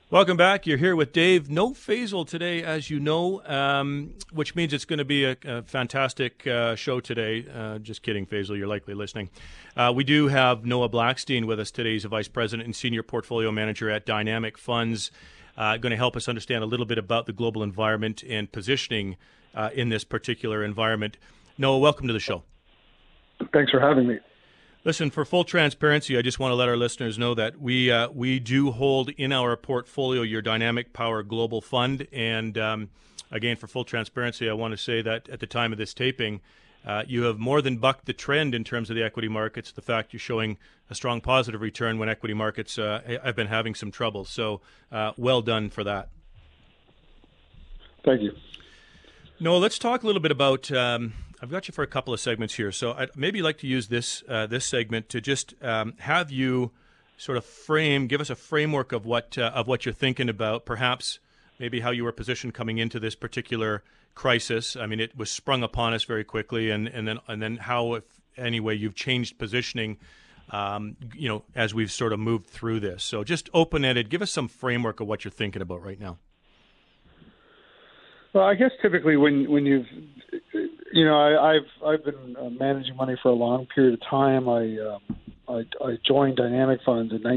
Welcome back. You're here with Dave. No Faisal today, as you know, which means it's going to be a fantastic show today. Just kidding, Faisal. You're likely listening. We do have Noah Blackstein with us today. He's a vice president and senior portfolio manager at Dynamic Funds, going to help us understand a little bit about the global environment and positioning in this particular environment. Noah, welcome to the show. Thanks for having me. Listen, for full transparency, I just want to let our listeners know that we do hold in our portfolio your Dynamic Power Global Fund. And again, for full transparency, I want to say that at the time of this taping, you have more than bucked the trend in terms of the equity markets. The fact you're showing a strong positive return when equity markets have been having some trouble. So well done for that. Thank you. Noah, let's talk a little bit about... I've got you for a couple of segments here, so I'd maybe like to use this segment to just have you sort of give us a framework of what you're thinking about, perhaps maybe how you were positioned coming into this particular crisis. I mean, it was sprung upon us very quickly, and then how, if any way, you've changed positioning, as we've sort of moved through this. So just open-ended, give us some framework of what you're thinking about right now. Well, I guess typically when you've, I've been managing money for a long period of time. I joined Dynamic Funds in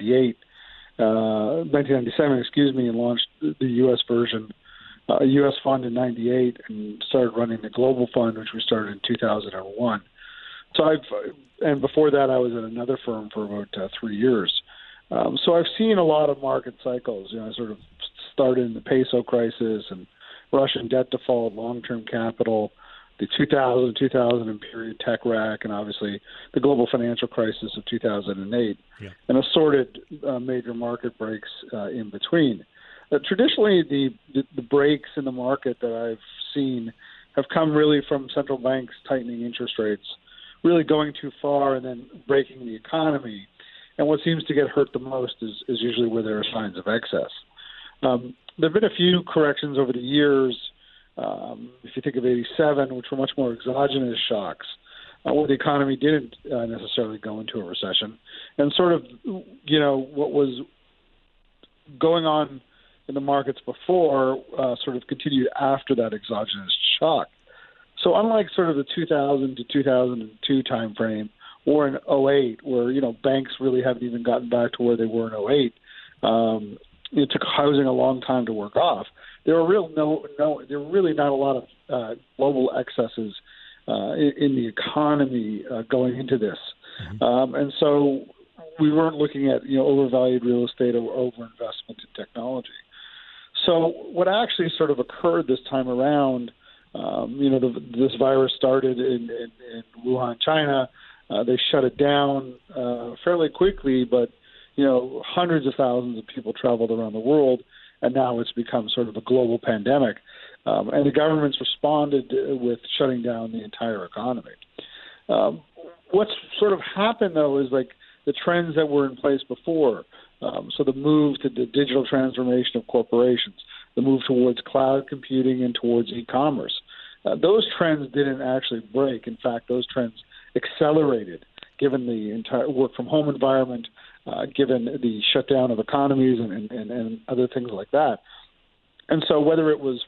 1997, and launched the U.S. version, a U.S. fund in 98, and started running the global fund, which we started in 2001. So and before that, I was at another firm for about 3 years. So I've seen a lot of market cycles. I sort of started in the peso crisis and Russian debt default, long-term capital, the 2000 period tech wreck, and obviously the global financial crisis of 2008, and assorted major market breaks in between. Traditionally, the breaks in the market that I've seen have come really from central banks tightening interest rates, really going too far and then breaking the economy. And what seems to get hurt the most is usually where there are signs of excess. There have been a few corrections over the years. If you think of 87, which were much more exogenous shocks, where the economy didn't necessarily go into a recession. And sort of, what was going on in the markets before sort of continued after that exogenous shock. So unlike sort of the 2000 to 2002 timeframe, or in 08, where, banks really haven't even gotten back to where they were in 08, it took housing a long time to work off. There were really not a lot of global excesses in the economy going into this, and so we weren't looking at overvalued real estate or overinvestment in technology. So what actually sort of occurred this time around, this virus started in Wuhan, China. They shut it down fairly quickly, but hundreds of thousands of people traveled around the world, and now it's become sort of a global pandemic. And the governments responded with shutting down the entire economy. What's sort of happened, though, is like the trends that were in place before. So the move to the digital transformation of corporations, the move towards cloud computing and towards e-commerce. Those trends didn't actually break. In fact, those trends accelerated given the entire work-from-home environment, given the shutdown of economies and other things like that. And so whether it was,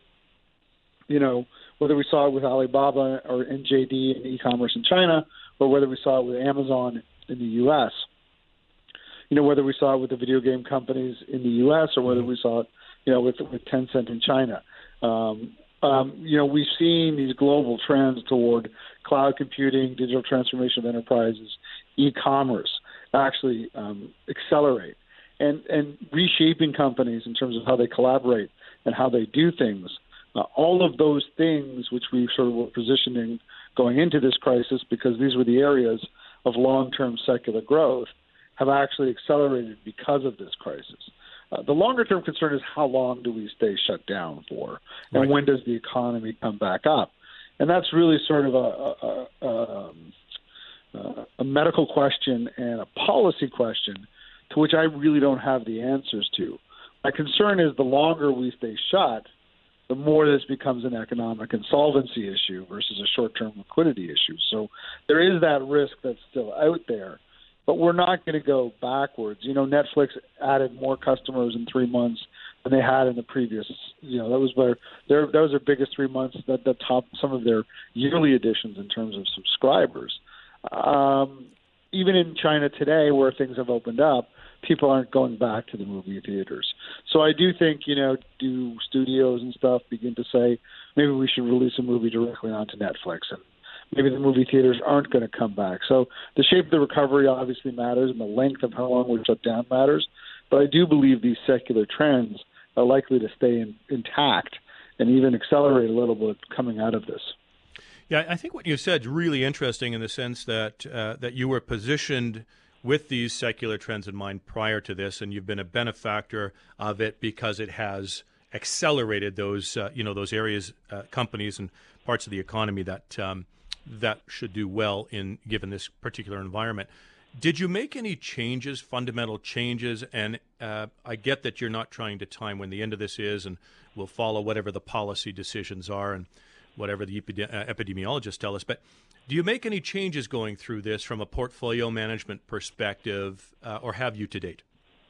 whether we saw it with Alibaba or NJD and e-commerce in China, or whether we saw it with Amazon in the U.S., whether we saw it with the video game companies in the U.S. or whether we saw it, with Tencent in China. We've seen these global trends toward cloud computing, digital transformation of enterprises, e-commerce actually accelerate, and reshaping companies in terms of how they collaborate and how they do things. All of those things which we sort of were positioning going into this crisis, because these were the areas of long-term secular growth, have actually accelerated because of this crisis. The longer-term concern is how long do we stay shut down for, and when does the economy come back up? And that's really sort of a medical question and a policy question to which I really don't have the answers to. My concern is the longer we stay shut, the more this becomes an economic insolvency issue versus a short-term liquidity issue. So there is that risk that's still out there. but we're not going to go backwards. Netflix added more customers in 3 months than they had in the previous. That was that was their biggest 3 months. That topped some of their yearly additions in terms of subscribers. Even in China today, where things have opened up, people aren't going back to the movie theaters. So I do think, do studios and stuff begin to say, maybe we should release a movie directly onto Netflix, and maybe the movie theaters aren't going to come back. So the shape of the recovery obviously matters, and the length of how long we're shut down matters. But I do believe these secular trends are likely to stay intact and even accelerate a little bit coming out of this. Yeah, I think what you said is really interesting in the sense that that you were positioned with these secular trends in mind prior to this, and you've been a benefactor of it because it has accelerated those those areas, companies, and parts of the economy that that should do well in given this particular environment. Did you make any changes, fundamental changes? And I get that you're not trying to time when the end of this is, and we'll follow whatever the policy decisions are and whatever the epidemiologists tell us. But do you make any changes going through this from a portfolio management perspective, or have you to date?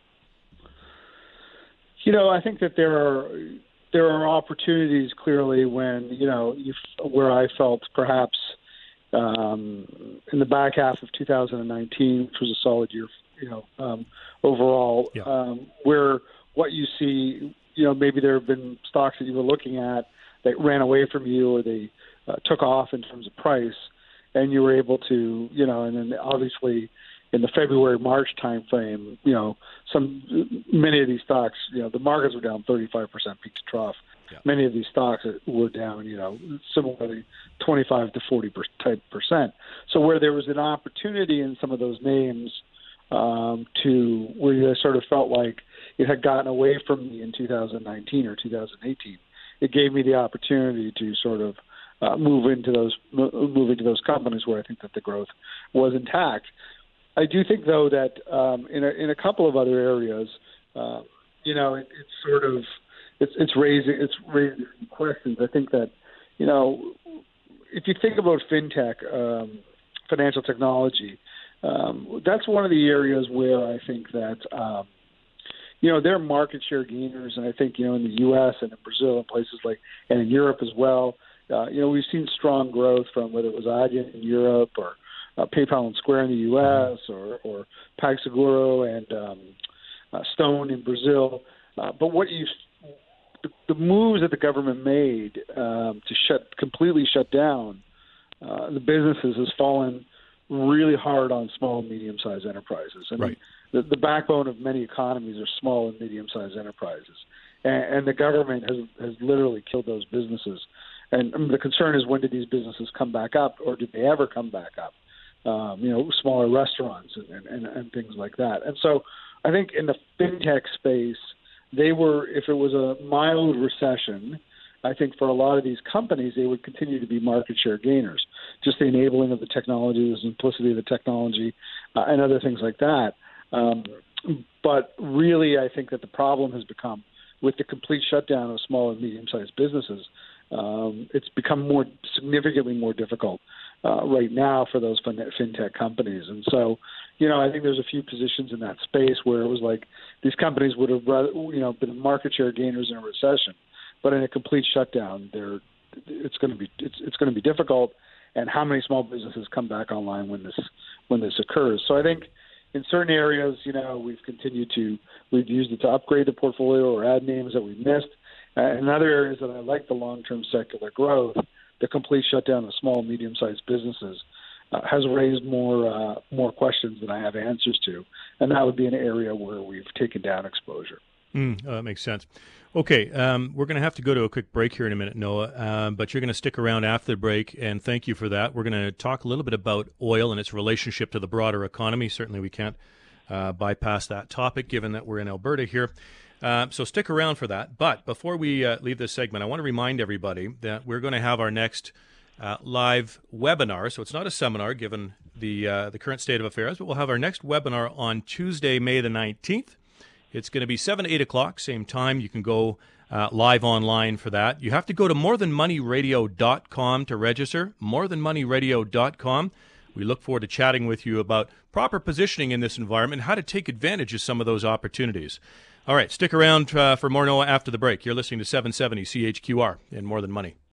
I think that there are opportunities clearly when where I felt perhaps in the back half of 2019, which was a solid year, overall, where what you see, maybe there have been stocks that you were looking at that ran away from you, or they took off in terms of price, and you were able to, and then obviously in the February-March timeframe, many of these stocks, the markets were down 35% peak to trough. Yeah. Many of these stocks were down, similarly 25 to 40%. So where there was an opportunity in some of those names to where you sort of felt like it had gotten away from me in 2019 or 2018, it gave me the opportunity to sort of move into those companies where I think that the growth was intact. I do think, though, that in a couple of other areas, it's raising questions. I think that if you think about fintech, financial technology, that's one of the areas where I think that they're market share gainers, and I think in the U.S. and in Brazil and places and in Europe as well, we've seen strong growth from whether it was Adyen in Europe or PayPal and Square in the U.S. or PagSeguro and Stone in Brazil. But the moves that the government made to completely shut down the businesses has fallen really hard on small and medium-sized enterprises. I mean, the backbone of many economies are small and medium-sized enterprises, and the government has literally killed those businesses. And the concern is, when did these businesses come back up, or did they ever come back up? Smaller restaurants and things like that. And so I think in the fintech space, if it was a mild recession, I think for a lot of these companies, they would continue to be market share gainers. Just the enabling of the technology, the simplicity of the technology, and other things like that. But really, I think that the problem has become, with the complete shutdown of small and medium-sized businesses, it's become significantly more difficult right now for those fintech companies. And so, I think there's a few positions in that space where it was like these companies would have, been market share gainers in a recession, but in a complete shutdown, it's going to be difficult. And how many small businesses come back online when this occurs? So I think in certain areas, we've used it to upgrade the portfolio or add names that we missed. In other areas that I like the long-term secular growth, the complete shutdown of small and medium-sized businesses has raised more questions than I have answers to, and that would be an area where we've taken down exposure. That makes sense. Okay, we're going to have to go to a quick break here in a minute, Noah, but you're going to stick around after the break, and thank you for that. We're going to talk a little bit about oil and its relationship to the broader economy. Certainly we can't bypass that topic, given that we're in Alberta here. So stick around for that. But before we leave this segment, I want to remind everybody that we're going to have our next live webinar. So it's not a seminar, given the current state of affairs, but we'll have our next webinar on Tuesday, May the 19th. It's going to be 7 to 8 o'clock, same time. You can go live online for that. You have to go to morethanmoneyradio.com to register, morethanmoneyradio.com. We look forward to chatting with you about proper positioning in this environment and how to take advantage of some of those opportunities. All right, stick around for more Noah after the break. You're listening to 770 CHQR and More Than Money.